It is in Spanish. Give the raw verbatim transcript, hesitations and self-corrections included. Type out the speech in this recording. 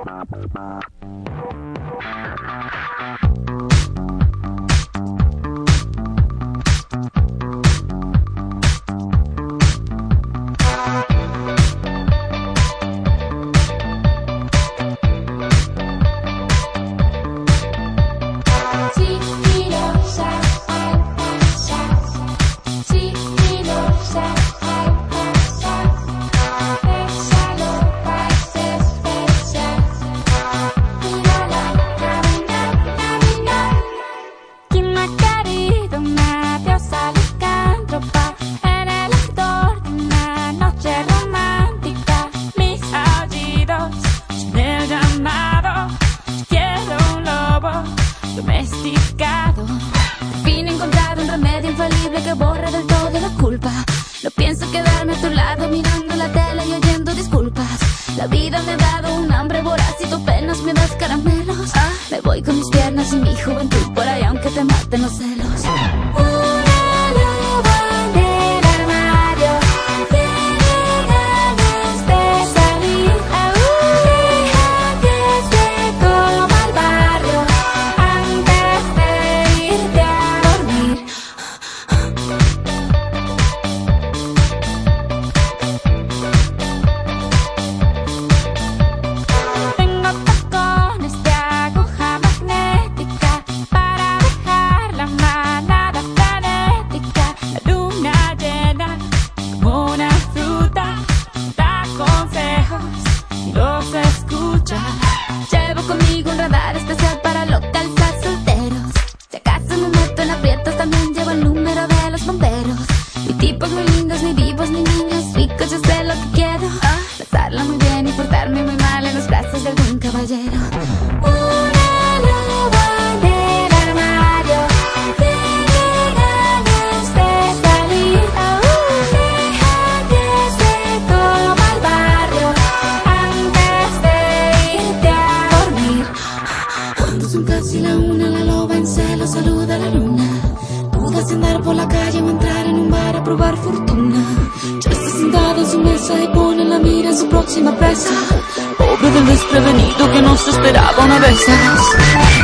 Domesticado, por fin he encontrado un remedio infalible que borra del todo la culpa. No pienso quedarme a tu lado mirando la tele y oyendo disculpas. La vida me ha dado un hambre voraz y tú apenas me das caramelos. Ah, me voy con mis piernas y mi juventud por ahí aunque te maten los celos. Llevo conmigo un radar especial para localizar solteros. Si acaso me meto en aprietos, también llevo el número de los bomberos. Ni tipos muy lindos, ni vivos, ni niños ricos, yo sé lo que quiero. Pasarla muy bien y portarme muy mal en los brazos de algún caballero. Una loba en el armario, tiene ganas de salir. Deja que se coma el barrio antes de irte a dormir. Cuando son casi la una, la loba en celo saluda a la luna. Dudas en andar por la calle o entrar en un bar a probar fortuna. Ya está sentada en su mesa y pone la mira en su próxima presa. Pobre del desprevenido que no se esperaba una vez.